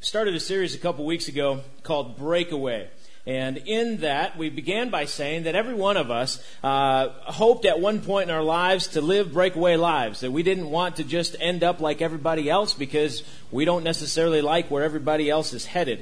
started a series a couple weeks ago called Breakaway. And in that, we began by saying that every one of us hoped at one point in our lives to live breakaway lives, that we didn't want to just end up like everybody else because we don't necessarily like where everybody else is headed.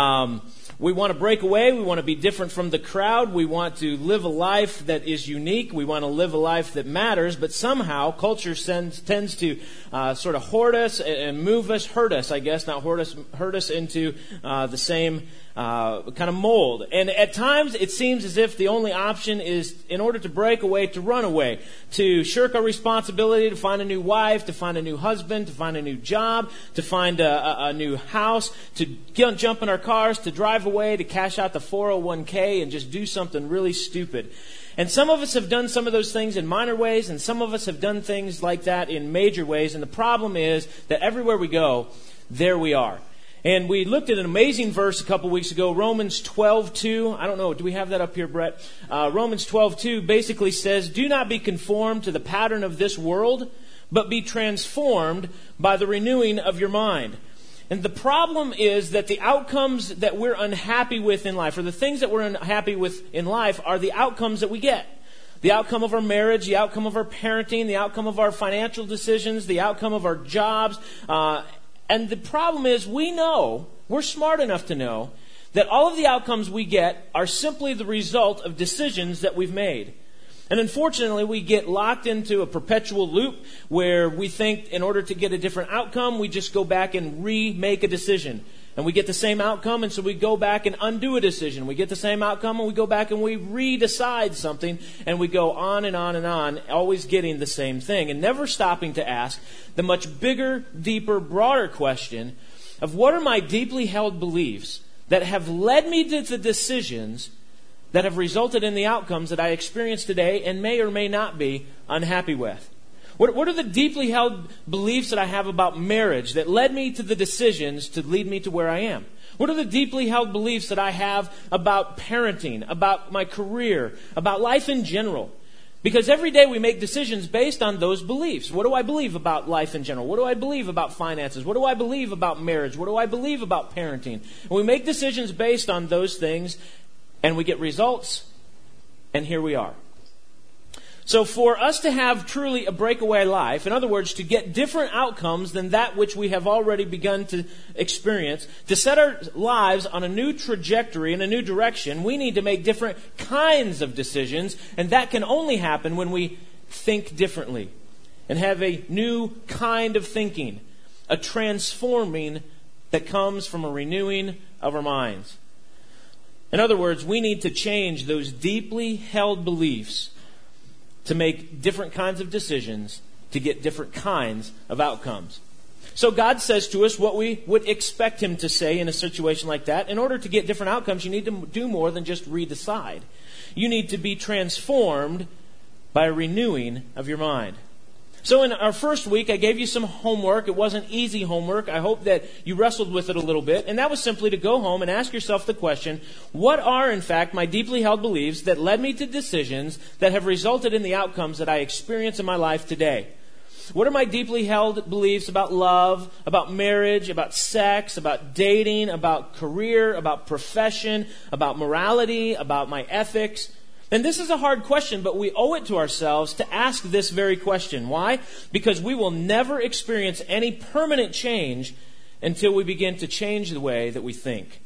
We want to break away. We want to be different from the crowd. We want to live a life that is unique. We want to live a life that matters. But somehow, culture tends to sort of hoard us and hurt us, I guess, not hoard us, hurt us into the same kind of mold. And at times, it seems as if the only option is, in order to break away, to run away, to shirk our responsibility, to find a new wife, to find a new husband, to find a new job, to find a new house, to jump in our cars, to drive away, to cash out the 401k and just do something really stupid. And some of us have done some of those things in minor ways, and some of us have done things like that in major ways. And the problem is that everywhere we go, there we are. And we looked at an amazing verse a couple weeks ago, Romans 12:2. I don't know, do we have that up here, Brett? Romans 12:2 basically says, "Do not be conformed to the pattern of this world, but be transformed by the renewing of your mind." And the problem is that the outcomes that we're unhappy with in life, or the things that we're unhappy with in life, are the outcomes that we get. The outcome of our marriage, the outcome of our parenting, the outcome of our financial decisions, the outcome of our jobs. And the problem is we're smart enough to know that all of the outcomes we get are simply the result of decisions that we've made. And unfortunately, we get locked into a perpetual loop where we think in order to get a different outcome, we just go back and remake a decision. And we get the same outcome, and so we go back and undo a decision. We get the same outcome, and we go back and we redecide something, and we go on and on and on, always getting the same thing, and never stopping to ask the much bigger, deeper, broader question of what are my deeply held beliefs that have led me to the decisions that have resulted in the outcomes that I experience today and may or may not be unhappy with. What are the deeply held beliefs that I have about marriage that led me to the decisions to lead me to where I am? What are the deeply held beliefs that I have about parenting, about my career, about life in general? Because every day we make decisions based on those beliefs. What do I believe about life in general? What do I believe about finances? What do I believe about marriage? What do I believe about parenting? And we make decisions based on those things, and we get results, and here we are. So for us to have truly a breakaway life, in other words, to get different outcomes than that which we have already begun to experience, to set our lives on a new trajectory and a new direction, we need to make different kinds of decisions, and that can only happen when we think differently and have a new kind of thinking, a transforming that comes from a renewing of our minds. In other words, we need to change those deeply held beliefs to make different kinds of decisions, to get different kinds of outcomes. So God says to us what we would expect Him to say in a situation like that. In order to get different outcomes, you need to do more than just redecide. You need to be transformed by a renewing of your mind. So in our first week, I gave you some homework. It wasn't easy homework. I hope that you wrestled with it a little bit. And that was simply to go home and ask yourself the question, what are, in fact, my deeply held beliefs that led me to decisions that have resulted in the outcomes that I experience in my life today? What are my deeply held beliefs about love, about marriage, about sex, about dating, about career, about profession, about morality, about my ethics? And this is a hard question, but we owe it to ourselves to ask this very question. Why? Because we will never experience any permanent change until we begin to change the way that we think.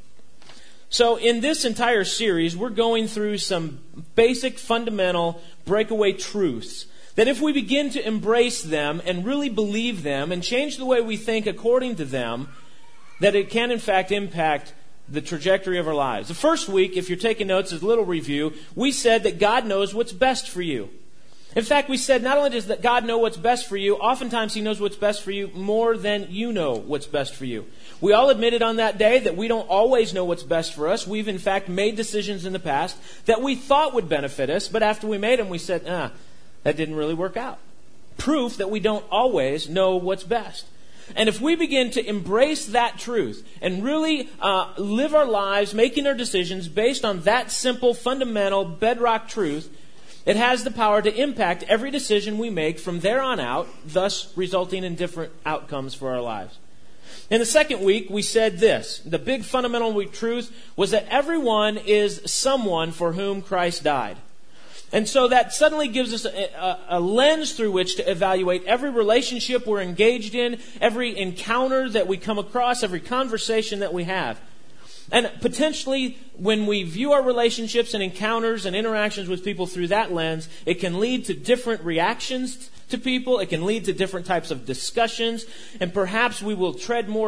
So in this entire series, we're going through some basic, fundamental breakaway truths that if we begin to embrace them and really believe them and change the way we think according to them, that it can in fact impact the trajectory of our lives. The first week, if you're taking notes, as a little review, we said that God knows what's best for you. In fact, we said not only does that God know what's best for you, oftentimes He knows what's best for you more than you know what's best for you. We all admitted on that day that we don't always know what's best for us. We've in fact made decisions in the past that we thought would benefit us, but after we made them, we said, that didn't really work out. Proof that we don't always know what's best. And if we begin to embrace that truth and really live our lives, making our decisions based on that simple, fundamental, bedrock truth, it has the power to impact every decision we make from there on out, thus resulting in different outcomes for our lives. In the second week, we said this. The big fundamental truth was that everyone is someone for whom Christ died. And so that suddenly gives us a lens through which to evaluate every relationship we're engaged in, every encounter that we come across, every conversation that we have. And potentially, when we view our relationships and encounters and interactions with people through that lens, it can lead to different reactions to people. It can lead to different types of discussions. And perhaps we will tread more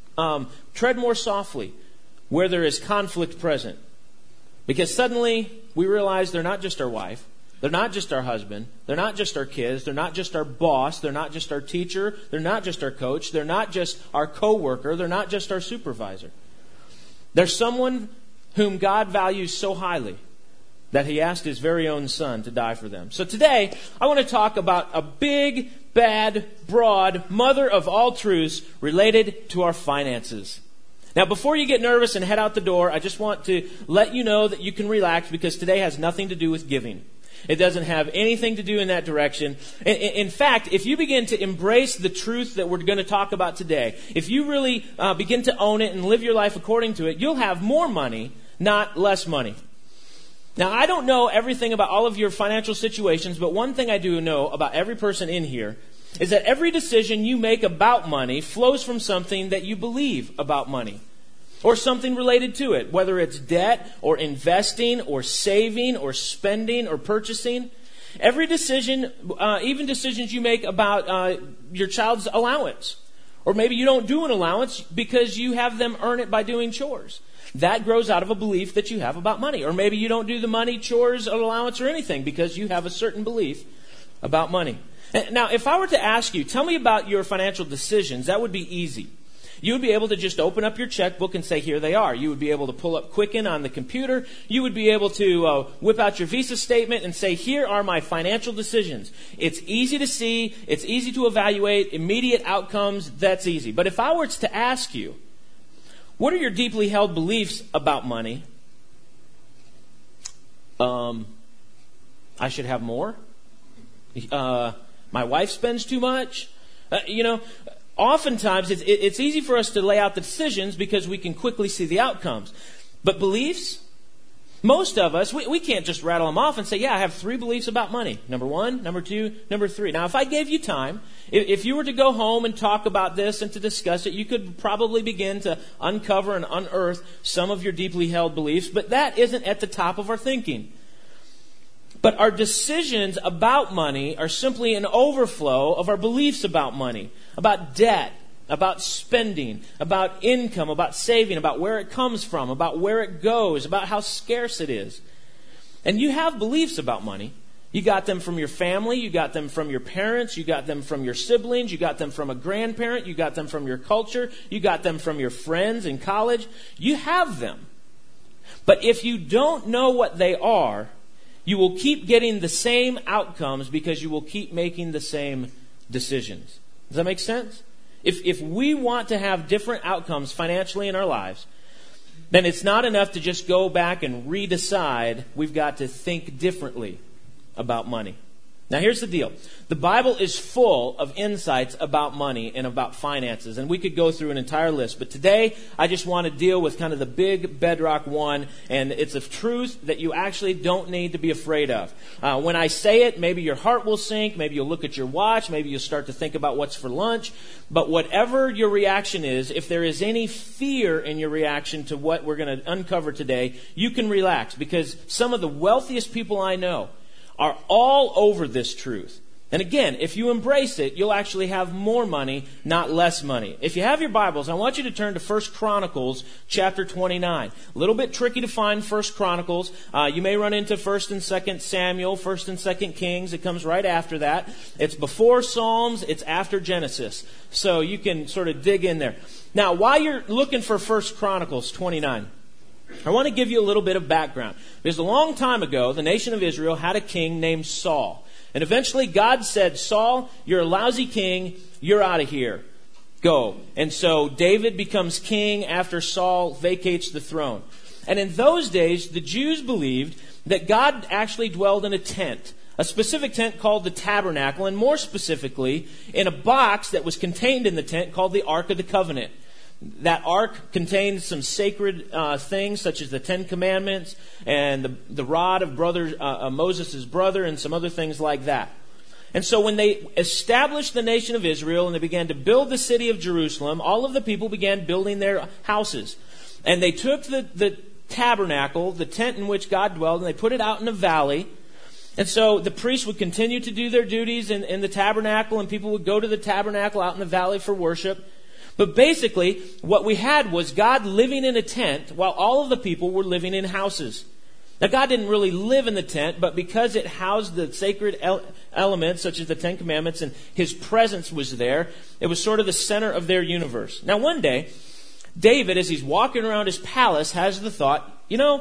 softly where there is conflict present. Because suddenly we realize they're not just our wife. They're not just our husband. They're not just our kids. They're not just our boss. They're not just our teacher. They're not just our coach. They're not just our coworker. They're not just our supervisor. There's someone whom God values so highly that He asked His very own Son to die for them. So today, I want to talk about a big, bad, broad mother of all truths related to our finances. Now, before you get nervous and head out the door, I just want to let you know that you can relax because today has nothing to do with giving. It doesn't have anything to do in that direction. In fact, if you begin to embrace the truth that we're going to talk about today, if you really begin to own it and live your life according to it, you'll have more money, not less money. Now, I don't know everything about all of your financial situations, but one thing I do know about every person in here is that every decision you make about money flows from something that you believe about money. Or something related to it, whether it's debt or investing or saving or spending or purchasing. Every decision, even decisions you make about your child's allowance. Or maybe you don't do an allowance because you have them earn it by doing chores. That grows out of a belief that you have about money. Or maybe you don't do the money, chores, or allowance or anything because you have a certain belief about money. Now, if I were to ask you, tell me about your financial decisions, that would be easy. You would be able to just open up your checkbook and say, here they are. You would be able to pull up Quicken on the computer. You would be able to whip out your Visa statement and say, here are my financial decisions. It's easy to see. It's easy to evaluate. Immediate outcomes, that's easy. But if I were to ask you, what are your deeply held beliefs about money? I should have more. My wife spends too much. Oftentimes, it's easy for us to lay out the decisions because we can quickly see the outcomes. But beliefs? Most of us, we can't just rattle them off and say, yeah, I have 3 beliefs about money. Number 1, number 2, number 3. Now, if I gave you time, if you were to go home and talk about this and to discuss it, you could probably begin to uncover and unearth some of your deeply held beliefs. But that isn't at the top of our thinking. But our decisions about money are simply an overflow of our beliefs about money, about debt, about spending, about income, about saving, about where it comes from, about where it goes, about how scarce it is. And you have beliefs about money. You got them from your family, you got them from your parents, you got them from your siblings, you got them from a grandparent, you got them from your culture, you got them from your friends in college. You have them. But if you don't know what they are, you will keep getting the same outcomes because you will keep making the same decisions. Does that make sense? If we want to have different outcomes financially in our lives, then it's not enough to just go back and redecide. We've got to think differently about money. Now, here's the deal. The Bible is full of insights about money and about finances, and we could go through an entire list. But today, I just want to deal with kind of the big bedrock one, and it's a truth that you actually don't need to be afraid of. When I say it, maybe your heart will sink, maybe you'll look at your watch, maybe you'll start to think about what's for lunch. But whatever your reaction is, if there is any fear in your reaction to what we're going to uncover today, you can relax, because some of the wealthiest people I know are all over this truth. And again, if you embrace it, you'll actually have more money, not less money. If you have your Bibles, I want you to turn to 1 Chronicles chapter 29. A little bit tricky to find 1 Chronicles. You may run into 1 and 2 Samuel, 1 and 2 Kings. It comes right after that. It's before Psalms. It's after Genesis. So you can sort of dig in there. Now, while you're looking for 1 Chronicles 29, I want to give you a little bit of background. Because a long time ago, the nation of Israel had a king named Saul. And eventually God said, Saul, you're a lousy king. You're out of here. Go. And so David becomes king after Saul vacates the throne. And in those days, the Jews believed that God actually dwelled in a tent a specific tent called the tabernacle, and more specifically, in a box that was contained in the tent called the Ark of the Covenant. That ark contained some sacred things, such as the Ten Commandments and the rod of Moses' brother, and some other things like that. And so when they established the nation of Israel and they began to build the city of Jerusalem, all of the people began building their houses. And they took the tabernacle, the tent in which God dwelled, and they put it out in a valley. And so the priests would continue to do their duties in the tabernacle, and people would go to the tabernacle out in the valley for worship. But basically, what we had was God living in a tent while all of the people were living in houses. Now, God didn't really live in the tent, but because it housed the sacred elements, such as the Ten Commandments, and His presence was there, it was sort of the center of their universe. Now, one day, David, as he's walking around his palace, has the thought,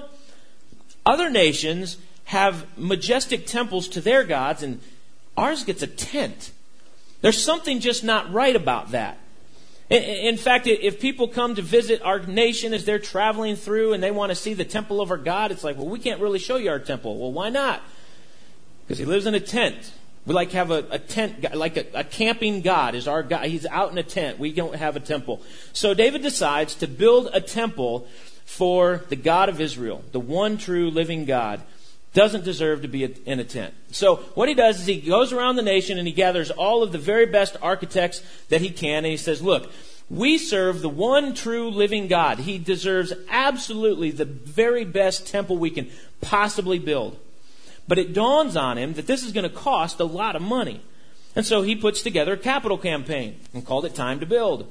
other nations have majestic temples to their gods, and ours gets a tent. There's something just not right about that. In fact, if people come to visit our nation as they're traveling through and they want to see the temple of our God, it's like, well, we can't really show you our temple. Well, why not? Because He lives in a tent. We like to have a tent, like a camping God is our God. He's out in a tent. We don't have a temple. So David decides to build a temple for the God of Israel, the one true living God. Doesn't deserve to be in a tent. So what he does is he goes around the nation and he gathers all of the very best architects that he can. And he says, look, we serve the one true living God. He deserves absolutely the very best temple we can possibly build. But it dawns on him that this is going to cost a lot of money. And so he puts together a capital campaign and called it Time to Build.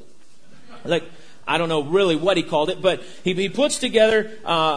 I don't know really what he called it, but he puts together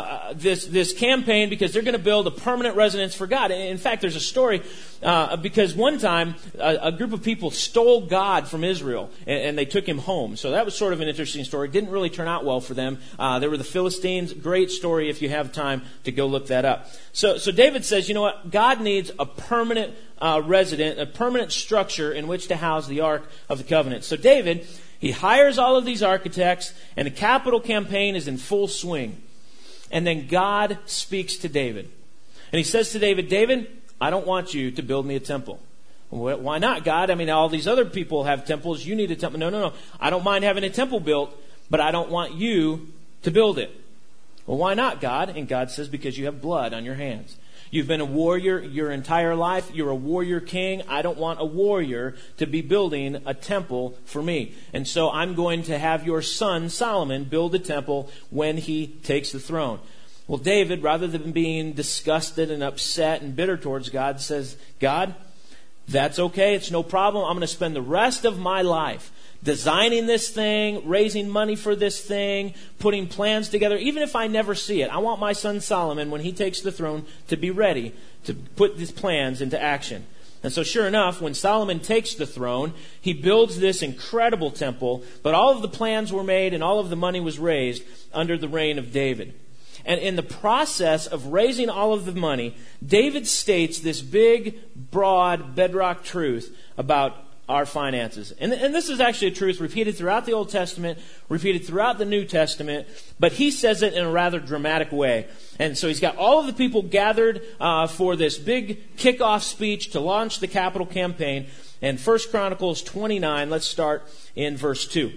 this campaign because they're going to build a permanent residence for God. In fact, there's a story because one time a group of people stole God from Israel and they took Him home. So that was sort of an interesting story. It didn't really turn out well for them. They were the Philistines. Great story if you have time to go look that up. So David says, you know what? God needs a permanent resident, a permanent structure in which to house the Ark of the Covenant. So David, he hires all of these architects, and the capital campaign is in full swing. And then God speaks to David. And He says to David, David, I don't want you to build me a temple. Well, why not, God? I mean, all these other people have temples. You need a temple. No. I don't mind having a temple built, but I don't want you to build it. Well, why not, God? And God says, because you have blood on your hands. You've been a warrior your entire life. You're a warrior king. I don't want a warrior to be building a temple for me. And so I'm going to have your son, Solomon, build a temple when he takes the throne. Well, David, rather than being disgusted and upset and bitter towards God, says, God, that's okay. It's no problem. I'm going to spend the rest of my life designing this thing, raising money for this thing, putting plans together, even if I never see it. I want my son Solomon, when he takes the throne, to be ready to put these plans into action. And so sure enough, when Solomon takes the throne, he builds this incredible temple, but all of the plans were made and all of the money was raised under the reign of David. And in the process of raising all of the money, David states this big, broad, bedrock truth about our finances. And this is actually a truth repeated throughout the Old Testament, repeated throughout the New Testament, but he says it in a rather dramatic way. And so he's got all of the people gathered for this big kickoff speech to launch the capital campaign. And 1 Chronicles 29, let's start in verse 2.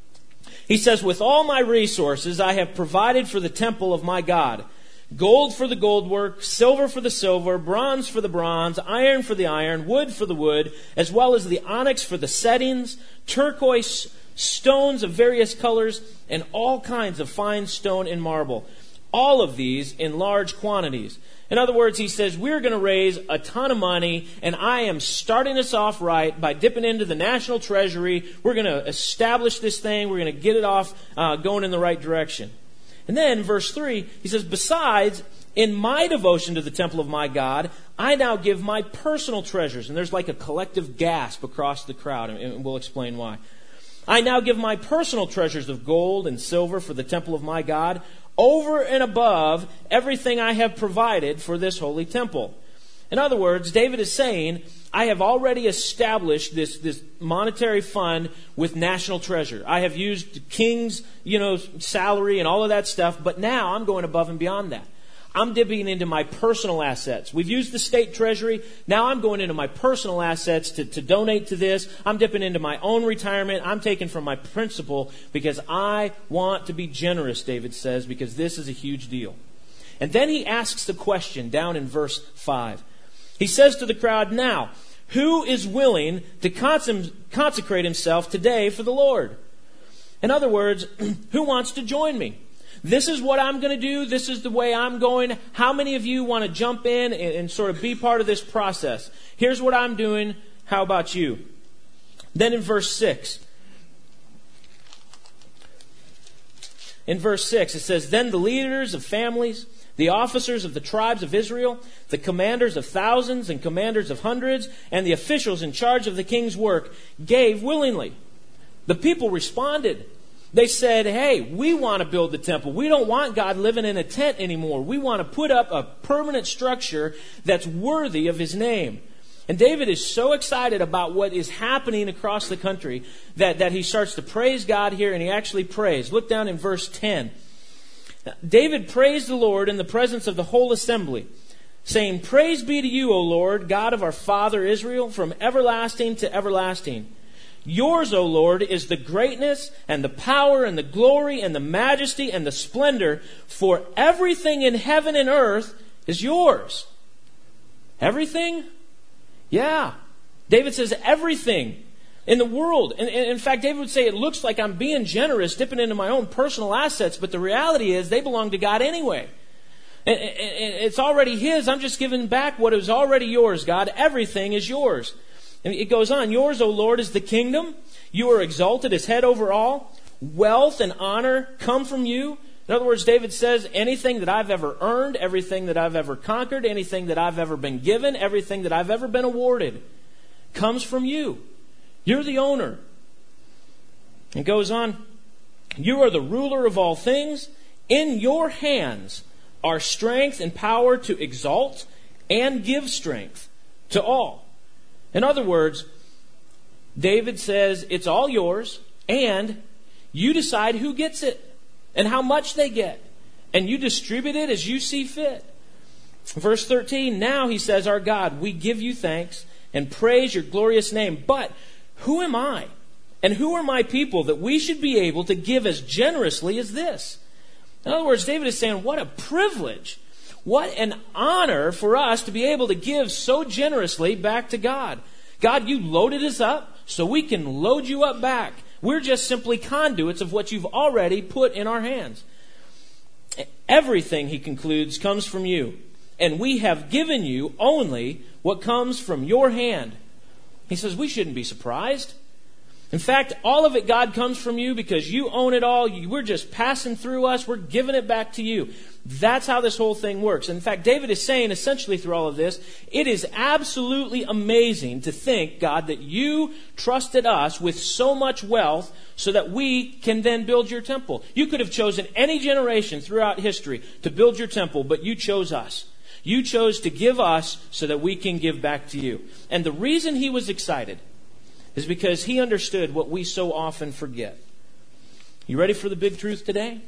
He says, with all my resources I have provided for the temple of my God. Gold for the gold work, silver for the silver, bronze for the bronze, iron for the iron, wood for the wood, as well as the onyx for the settings, turquoise, stones of various colors, and all kinds of fine stone and marble. All of these in large quantities. In other words, he says, we're going to raise a ton of money, and I am starting us off right by dipping into the national treasury. We're going to establish this thing. We're going to get it off going in the right direction. And then, verse 3, he says, besides, in my devotion to the temple of my God, I now give my personal treasures. And there's like a collective gasp across the crowd, and we'll explain why. I now give my personal treasures of gold and silver for the temple of my God, over and above everything I have provided for this holy temple. In other words, David is saying, I have already established this monetary fund with national treasure. I have used king's, salary and all of that stuff, but now I'm going above and beyond that. I'm dipping into my personal assets. We've used the state treasury. Now I'm going into my personal assets to donate to this. I'm dipping into my own retirement. I'm taking from my principal because I want to be generous, David says, because this is a huge deal. And then he asks the question down in verse 5. He says to the crowd, now, who is willing to consecrate himself today for the Lord? In other words, who wants to join me? This is what I'm going to do. This is the way I'm going. How many of you want to jump in and sort of be part of this process? Here's what I'm doing. How about you? Then in verse 6. In verse 6 it says, then the leaders of families, the officers of the tribes of Israel, the commanders of thousands and commanders of hundreds, and the officials in charge of the king's work gave willingly. The people responded. They said, hey, we want to build the temple. We don't want God living in a tent anymore. We want to put up a permanent structure that's worthy of his name. And David is so excited about what is happening across the country that he starts to praise God here, and he actually prays. Look down in verse 10. David praised the Lord in the presence of the whole assembly, saying, praise be to you, O Lord, God of our father Israel, from everlasting to everlasting. Yours, O Lord, is the greatness and the power and the glory and the majesty and the splendor, for everything in heaven and earth is yours. Everything? Yeah. David says everything in the world. And in fact, David would say it looks like I'm being generous, dipping into my own personal assets, but the reality is they belong to God anyway. It's already his. I'm just giving back what is already yours, God. Everything is yours. And it goes on, yours, O Lord, is the kingdom. You are exalted as head over all. Wealth and honor come from you. In other words, David says, anything that I've ever earned, everything that I've ever conquered, anything that I've ever been given, everything that I've ever been awarded comes from you. You're the owner. It goes on, you are the ruler of all things. In your hands are strength and power to exalt and give strength to all. In other words, David says it's all yours, and you decide who gets it and how much they get, and you distribute it as you see fit. Verse 13, now he says, our God, we give you thanks and praise your glorious name. But who am I and who are my people that we should be able to give as generously as this? In other words, David is saying, what a privilege. What an honor for us to be able to give so generously back to God. God, you loaded us up so we can load you up back. We're just simply conduits of what you've already put in our hands. Everything, he concludes, comes from you. And we have given you only what comes from your hand. He says we shouldn't be surprised. In fact, all of it, God, comes from you because you own it all. We're just passing through us. We're giving it back to you. That's how this whole thing works. In fact, David is saying essentially through all of this, it is absolutely amazing to think, God, that you trusted us with so much wealth so that we can then build your temple. You could have chosen any generation throughout history to build your temple, but you chose us. You chose to give us so that we can give back to you. And the reason he was excited is because he understood what we so often forget. You ready for the big truth today?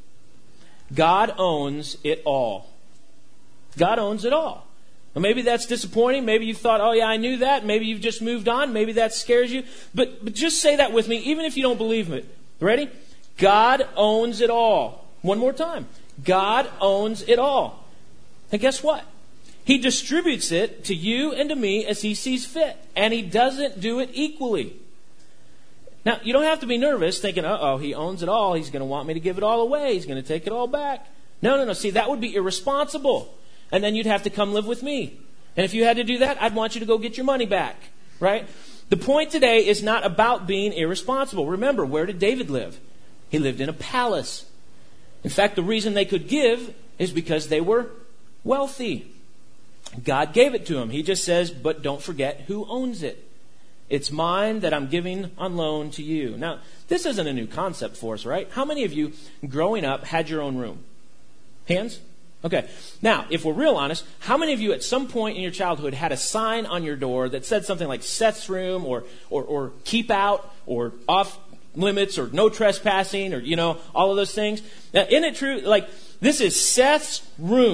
God owns it all. God owns it all. Well, maybe that's disappointing. Maybe you thought, oh yeah, I knew that. Maybe you've just moved on. Maybe that scares you. But just say that with me, even if you don't believe it. Ready? God owns it all. One more time. God owns it all. And guess what? He distributes it to you and to me as he sees fit. And he doesn't do it equally. Now, you don't have to be nervous thinking, uh-oh, he owns it all. He's going to want me to give it all away. He's going to take it all back. No. See, that would be irresponsible. And then you'd have to come live with me. And if you had to do that, I'd want you to go get your money back. Right? The point today is not about being irresponsible. Remember, where did David live? He lived in a palace. In fact, the reason they could give is because they were wealthy. God gave it to him. He just says, but don't forget who owns it. It's mine that I'm giving on loan to you. Now, this isn't a new concept for us, right? How many of you, growing up, had your own room? Hands? Okay. Now, if we're real honest, how many of you at some point in your childhood had a sign on your door that said something like Seth's room or keep out or off limits or no trespassing or, all of those things? Now, isn't it true? Like, this is Seth's room.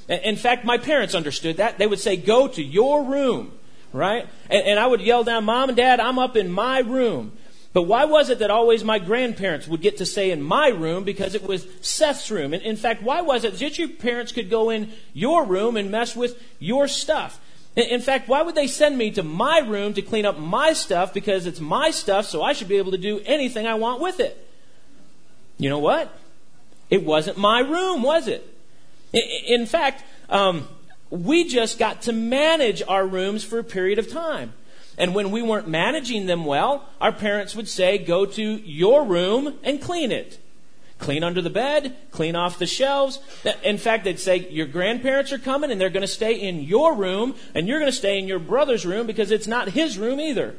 In fact, my parents understood that. They would say, go to your room, right? And I would yell down, Mom and Dad, I'm up in my room. But why was it that always my grandparents would get to say in my room? Because it was Seth's room. And in fact, why was it that your parents could go in your room and mess with your stuff? In fact, why would they send me to my room to clean up my stuff? Because it's my stuff, so I should be able to do anything I want with it. You know what? It wasn't my room, was it? In fact, we just got to manage our rooms for a period of time. And when we weren't managing them well, our parents would say, go to your room and clean it. Clean under the bed, clean off the shelves. In fact, they'd say, your grandparents are coming and they're going to stay in your room and you're going to stay in your brother's room because it's not his room either.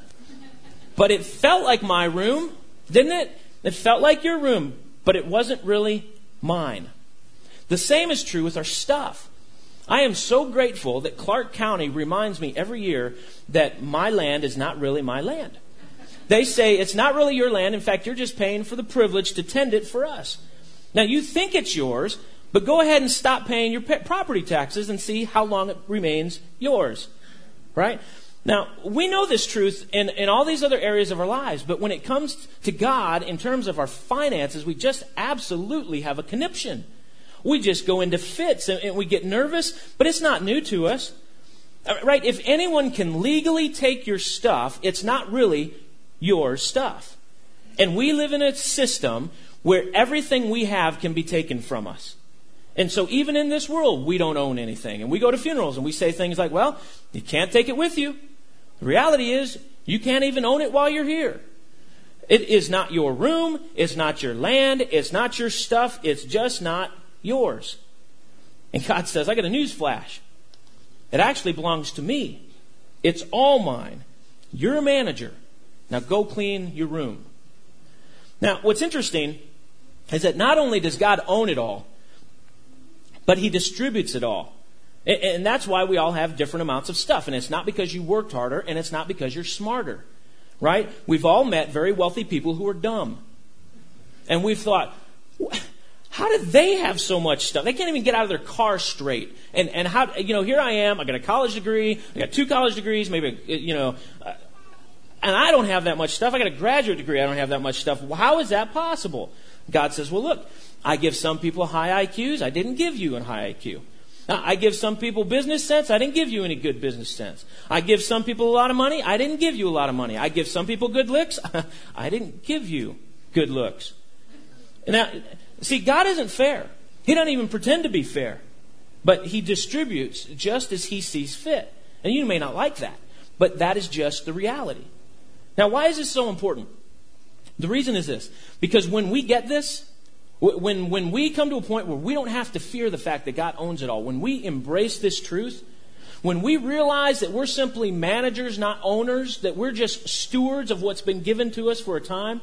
But it felt like my room, didn't it? It felt like your room, but it wasn't really mine. The same is true with our stuff. I am so grateful that Clark County reminds me every year that my land is not really my land. They say it's not really your land. In fact, you're just paying for the privilege to tend it for us. Now, you think it's yours, but go ahead and stop paying your property taxes and see how long it remains yours. Right? Now, we know this truth in all these other areas of our lives, but when it comes to God, in terms of our finances, we just absolutely have a conniption. We just go into fits and we get nervous, but it's not new to us. Right? If anyone can legally take your stuff, it's not really your stuff. And we live in a system where everything we have can be taken from us. And so even in this world, we don't own anything. And we go to funerals and we say things like, well, you can't take it with you. The reality is, you can't even own it while you're here. It is not your room. It's not your land. It's not your stuff. It's just not yours. And God says, I got a news flash. It actually belongs to me. It's all mine. You're a manager. Now go clean your room. Now, what's interesting is that not only does God own it all, but He distributes it all. And that's why we all have different amounts of stuff. And it's not because you worked harder, and it's not because you're smarter. Right? We've all met very wealthy people who are dumb. And we've thought, how did they have so much stuff? They can't even get out of their car straight. And how, here I am, I got a college degree, I got 2 college degrees, maybe, and I don't have that much stuff. I got a graduate degree, I don't have that much stuff. How is that possible? God says, well, look, I give some people high IQs, I didn't give you a high IQ. I give some people business sense, I didn't give you any good business sense. I give some people a lot of money, I didn't give you a lot of money. I give some people good looks, I didn't give you good looks. Now, see, God isn't fair. He doesn't even pretend to be fair. But He distributes just as He sees fit. And you may not like that, but that is just the reality. Now, why is this so important? The reason is this. Because when we get this, when we come to a point where we don't have to fear the fact that God owns it all, when we embrace this truth, when we realize that we're simply managers, not owners, that we're just stewards of what's been given to us for a time,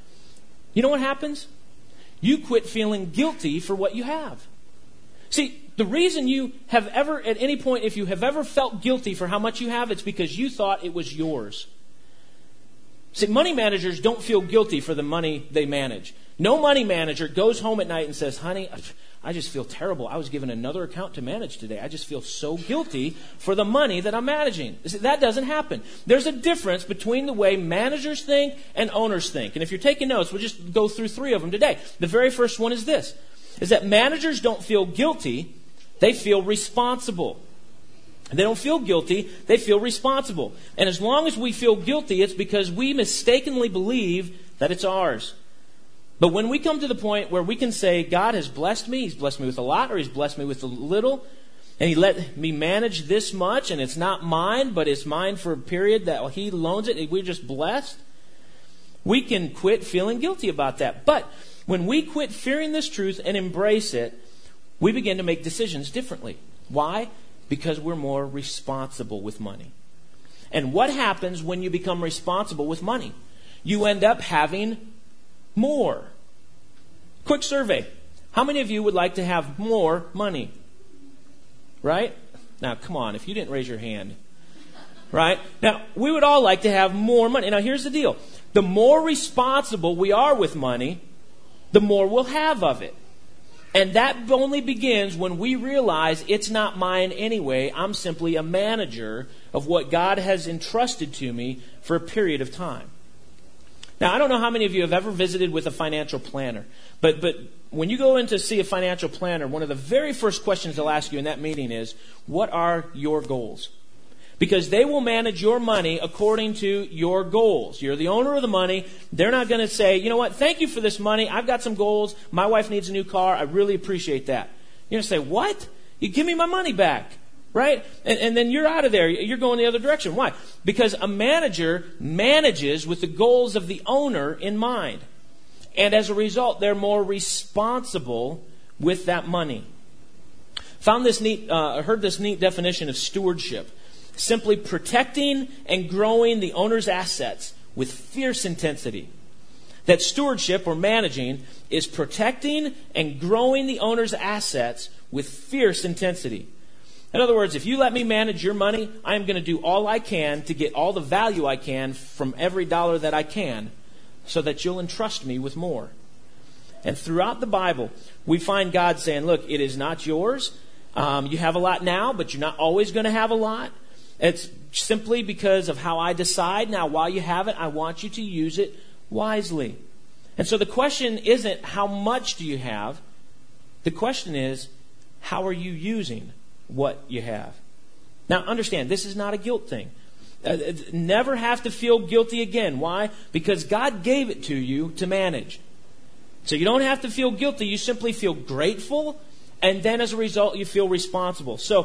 you know what happens? You quit feeling guilty for what you have. See, the reason you have ever, at any point, if you have ever felt guilty for how much you have, it's because you thought it was yours. See, money managers don't feel guilty for the money they manage. No money manager goes home at night and says, honey, I just feel terrible. I was given another account to manage today. I just feel so guilty for the money that I'm managing. See, that doesn't happen. There's a difference between the way managers think and owners think. And if you're taking notes, we'll just go through 3 of them today. The very first one is this, is that managers don't feel guilty, they feel responsible. They don't feel guilty, they feel responsible. And as long as we feel guilty, it's because we mistakenly believe that it's ours. But when we come to the point where we can say, God has blessed me, He's blessed me with a lot, or He's blessed me with a little, and He let me manage this much, and it's not mine, but it's mine for a period that He loans it, and we're just blessed, we can quit feeling guilty about that. But when we quit fearing this truth and embrace it, we begin to make decisions differently. Why? Because we're more responsible with money. And what happens when you become responsible with money? You end up having more. Quick survey. How many of you would like to have more money? Right? Now, come on, if you didn't raise your hand. Right? Now, we would all like to have more money. Now, here's the deal. The more responsible we are with money, the more we'll have of it. And that only begins when we realize it's not mine anyway. I'm simply a manager of what God has entrusted to me for a period of time. Now, I don't know how many of you have ever visited with a financial planner, but when you go in to see a financial planner, one of the very first questions they'll ask you in that meeting is, what are your goals? Because they will manage your money according to your goals. You're the owner of the money. They're not going to say, you know what, thank you for this money. I've got some goals. My wife needs a new car. I really appreciate that. You're going to say, what? You give me my money back, right? And then you're out of there. You're going the other direction. Why? Because a manager manages with the goals of the owner in mind. And as a result, they're more responsible with that money. Heard this neat definition of stewardship. Simply protecting and growing the owner's assets with fierce intensity. That stewardship or managing is protecting and growing the owner's assets with fierce intensity. In other words, if you let me manage your money, I'm going to do all I can to get all the value I can from every dollar that I can so that you'll entrust me with more. And throughout the Bible, we find God saying, look, it is not yours. You have a lot now, but you're not always going to have a lot. It's simply because of how I decide. Now, while you have it, I want you to use it wisely. And so the question isn't how much do you have? The question is, how are you using what you have? Now, understand, this is not a guilt thing. Never have to feel guilty again. Why? Because God gave it to you to manage. So you don't have to feel guilty. You simply feel grateful. And then as a result, you feel responsible. So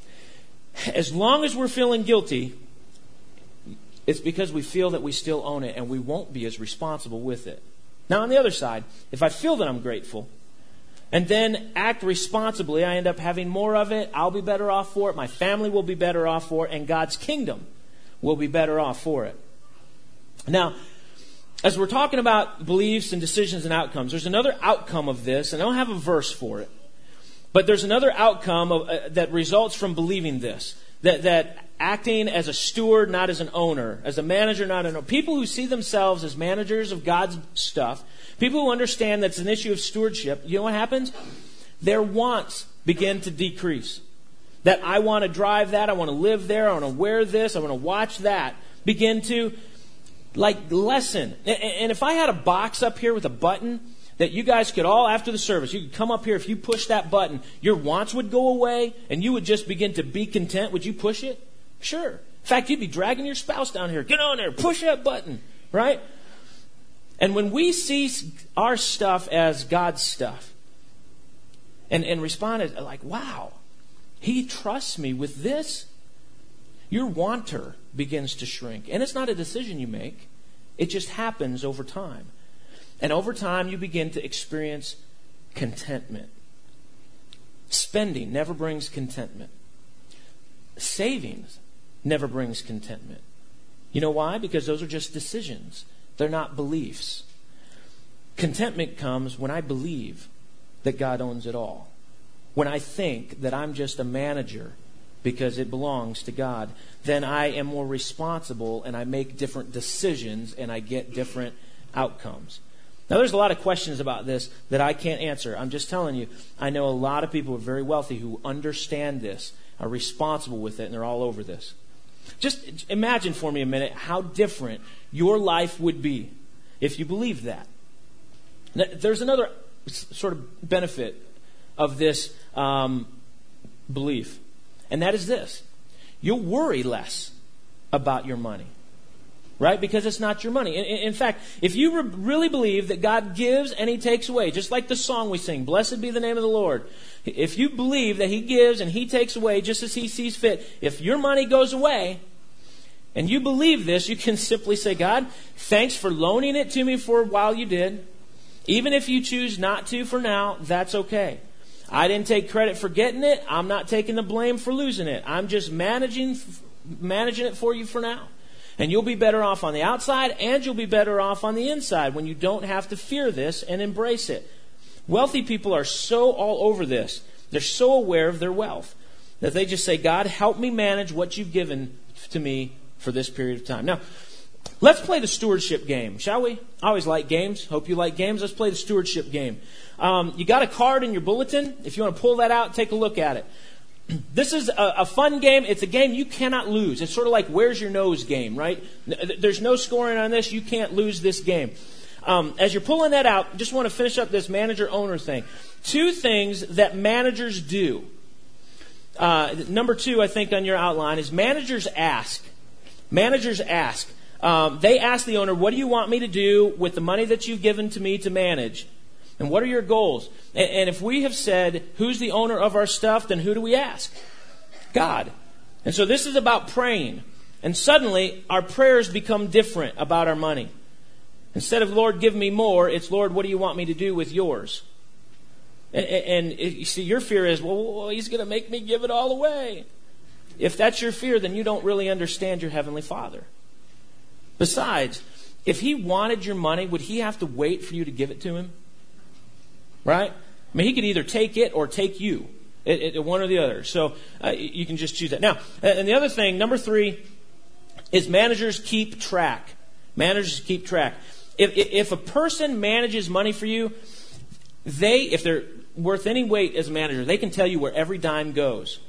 as long as we're feeling guilty, it's because we feel that we still own it and we won't be as responsible with it. Now, on the other side, if I feel that I'm grateful and then act responsibly, I end up having more of it. I'll be better off for it. My family will be better off for it. And God's kingdom will be better off for it. Now, as we're talking about beliefs and decisions and outcomes, there's another outcome of this, and I don't have a verse for it. But there's another outcome that results from believing this. That acting as a steward, not as an owner. As a manager, not an owner. People who see themselves as managers of God's stuff. People who understand that's an issue of stewardship. You know what happens? Their wants begin to decrease. That I want to drive that. I want to live there. I want to wear this. I want to watch that. Begin to lessen. And if I had a box up here with a button that you guys could all, after the service, you could come up here, if you push that button, your wants would go away and you would just begin to be content. Would you push it? Sure. In fact, you'd be dragging your spouse down here. Get on there, push that button, right? And when we see our stuff as God's stuff and respond as like, wow, He trusts me with this, your wanter begins to shrink. And it's not a decision you make. It just happens over time. And over time, you begin to experience contentment. Spending never brings contentment. Savings never brings contentment. You know why? Because those are just decisions. They're not beliefs. Contentment comes when I believe that God owns it all. When I think that I'm just a manager because it belongs to God, then I am more responsible and I make different decisions and I get different outcomes. Now, there's a lot of questions about this that I can't answer. I'm just telling you, I know a lot of people who are very wealthy who understand this, are responsible with it, and they're all over this. Just imagine for me a minute how different your life would be if you believed that. Now, there's another sort of benefit of this belief, and that is this. You'll worry less about your money. Right? Because it's not your money. In fact, if you really believe that God gives and He takes away, just like the song we sing, blessed be the name of the Lord. If you believe that He gives and He takes away just as He sees fit, if your money goes away and you believe this, you can simply say, God, thanks for loaning it to me for a while you did. Even if you choose not to for now, that's okay. I didn't take credit for getting it. I'm not taking the blame for losing it. I'm just managing it for you for now. And you'll be better off on the outside and you'll be better off on the inside when you don't have to fear this and embrace it. Wealthy people are so all over this. They're so aware of their wealth that they just say, God, help me manage what you've given to me for this period of time. Now, Let's play the stewardship game, shall we? I always like games. Hope you like games. Let's play the stewardship game. You got a card in your bulletin. If you want to pull that out, take a look at it. This is a fun game. It's a game you cannot lose. It's sort of like where's your nose game, right? There's no scoring on this. You can't lose this game. As you're pulling that out, just want to finish up this manager-owner thing. 2 things that managers do. Number 2, I think, on your outline is managers ask. Managers ask. They ask the owner, what do you want me to do with the money that you've given to me to manage? And what are your goals? And if we have said, who's the owner of our stuff, then who do we ask? God. And so this is about praying. And suddenly, our prayers become different about our money. Instead of, Lord, give me more, it's, Lord, what do you want me to do with yours? And you see, your fear is, well, he's going to make me give it all away. If that's your fear, then you don't really understand your Heavenly Father. Besides, if he wanted your money, would he have to wait for you to give it to him? Right? I mean, he could either take it or take you. One or the other. So you can just choose that. Now, and the other thing, number 3, is managers keep track. Managers keep track. If a person manages money for you, if they're worth any weight as a manager, they can tell you where every dime goes.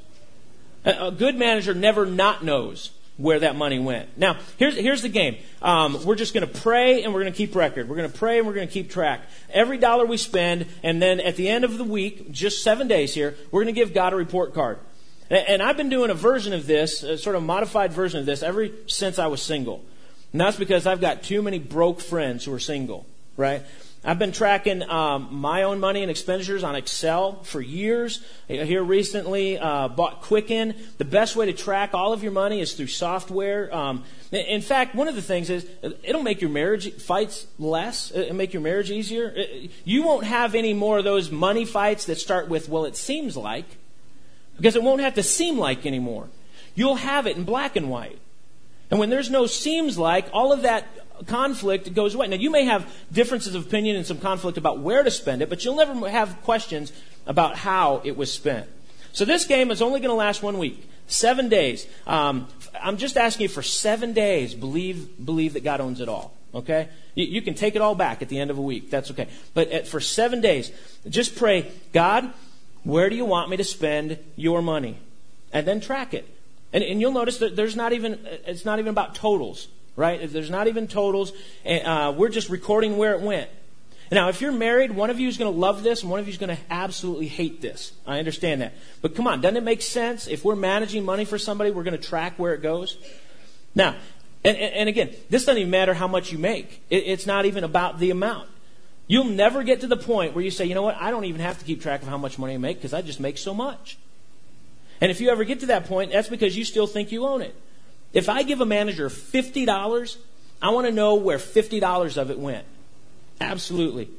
A good manager never not knows where that money went. Now, here's the game. We're just going to pray and we're going to keep record. We're going to pray and we're going to keep track. Every dollar we spend, and then at the end of the week, just 7 days here, we're going to give God a report card. And I've been doing a version of this, a sort of modified version of this, ever since I was single. And that's because I've got too many broke friends who are single, right? I've been tracking my own money and expenditures on Excel for years. Here recently, bought Quicken. The best way to track all of your money is through software. In fact, one of the things is it'll make your marriage fights less. It'll make your marriage easier. You won't have any more of those money fights that start with, well, it seems like, because it won't have to seem like anymore. You'll have it in black and white. And when there's no seems like, all of that conflict goes away. Now, you may have differences of opinion and some conflict about where to spend it, but you'll never have questions about how it was spent. So this game is only going to last 1 week, 7 days. I'm just asking you for 7 days, believe that God owns it all. Okay? You can take it all back at the end of a week. That's okay. But for 7 days, just pray, God, where do you want me to spend your money? And then track it. And you'll notice that it's not even about totals, right? There's not even totals. We're just recording where it went. Now, if you're married, one of you is going to love this and one of you is going to absolutely hate this. I understand that. But come on, doesn't it make sense? If we're managing money for somebody, we're going to track where it goes. Now, and again, this doesn't even matter how much you make. It's not even about the amount. You'll never get to the point where you say, you know what, I don't even have to keep track of how much money I make because I just make so much. And if you ever get to that point, that's because you still think you own it. If I give a manager $50, I want to know where $50 of it went. Absolutely.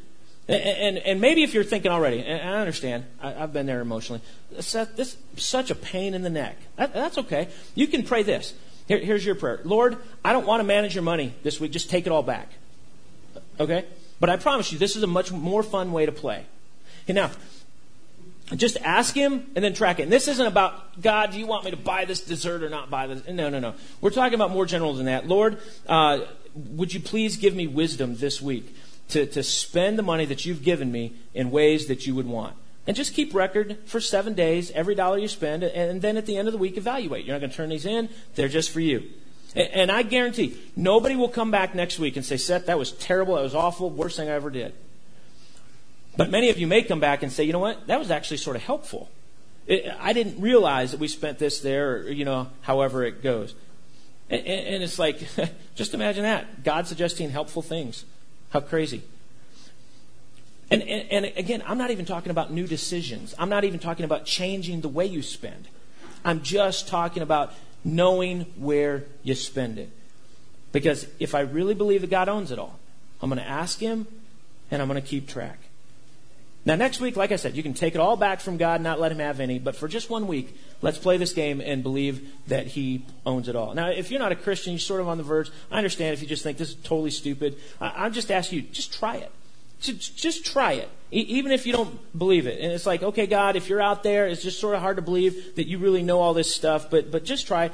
And maybe if you're thinking already, and I understand, I've been there emotionally, Seth, this is such a pain in the neck. That's okay. You can pray this. Here's your prayer. Lord, I don't want to manage your money this week. Just take it all back. Okay? But I promise you, this is a much more fun way to play. Okay, now, just ask him and then track it. And this isn't about, God, do you want me to buy this dessert or not buy this? No. We're talking about more general than that. Lord, would you please give me wisdom this week to spend the money that you've given me in ways that you would want? And just keep record for 7 days, every dollar you spend, and then at the end of the week, evaluate. You're not going to turn these in. They're just for you. And I guarantee, nobody will come back next week and say, Seth, that was terrible, that was awful, worst thing I ever did. But many of you may come back and say, you know what, that was actually sort of helpful. I didn't realize that we spent this there, or, however it goes. And it's like, just imagine that. God suggesting helpful things. How crazy. And again, I'm not even talking about new decisions. I'm not even talking about changing the way you spend. I'm just talking about knowing where you spend it. Because if I really believe that God owns it all, I'm going to ask him and I'm going to keep track. Now, next week, like I said, you can take it all back from God, not let him have any. But for just 1 week, let's play this game and believe that he owns it all. Now, if you're not a Christian, you're sort of on the verge. I understand if you just think this is totally stupid. I'm just asking you, just try it. Just try it, even if you don't believe it. And it's like, okay, God, if you're out there, it's just sort of hard to believe that you really know all this stuff, but just try.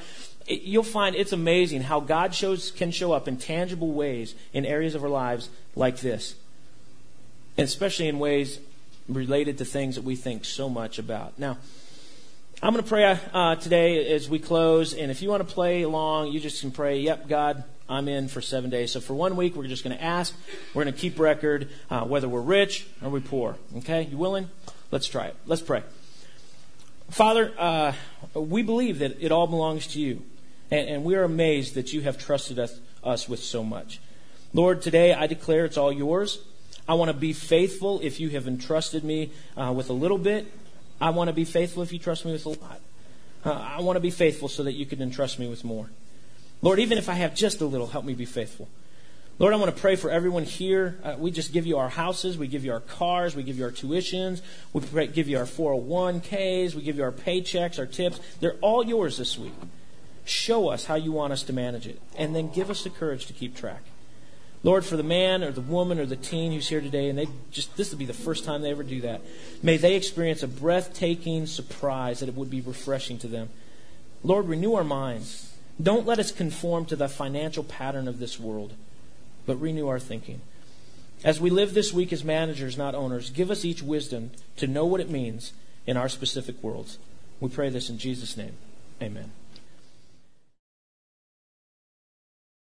you'll find it's amazing how God can show up in tangible ways in areas of our lives like this. And especially in ways related to things that we think so much about. Now, I'm going to pray today as we close. And if you want to play along, you just can pray, yep, God, I'm in for 7 days. So for 1 week, we're just going to ask. We're going to keep record whether we're rich or we're poor. Okay? You willing? Let's try it. Let's pray. Father, we believe that it all belongs to you. And we are amazed that you have trusted us with so much. Lord, today I declare it's all yours. I want to be faithful if you have entrusted me with a little bit. I want to be faithful if you trust me with a lot. I want to be faithful so that you can entrust me with more. Lord, even if I have just a little, help me be faithful. Lord, I want to pray for everyone here. We just give you our houses. We give you our cars. We give you our tuitions. We give you our 401ks. We give you our paychecks, our tips. They're all yours this week. Show us how you want us to manage it. And then give us the courage to keep track. Lord, for the man or the woman or the teen who's here today, and this will be the first time they ever do that, may they experience a breathtaking surprise that it would be refreshing to them. Lord, renew our minds. Don't let us conform to the financial pattern of this world, but renew our thinking. As we live this week as managers, not owners, give us each wisdom to know what it means in our specific worlds. We pray this in Jesus' name. Amen.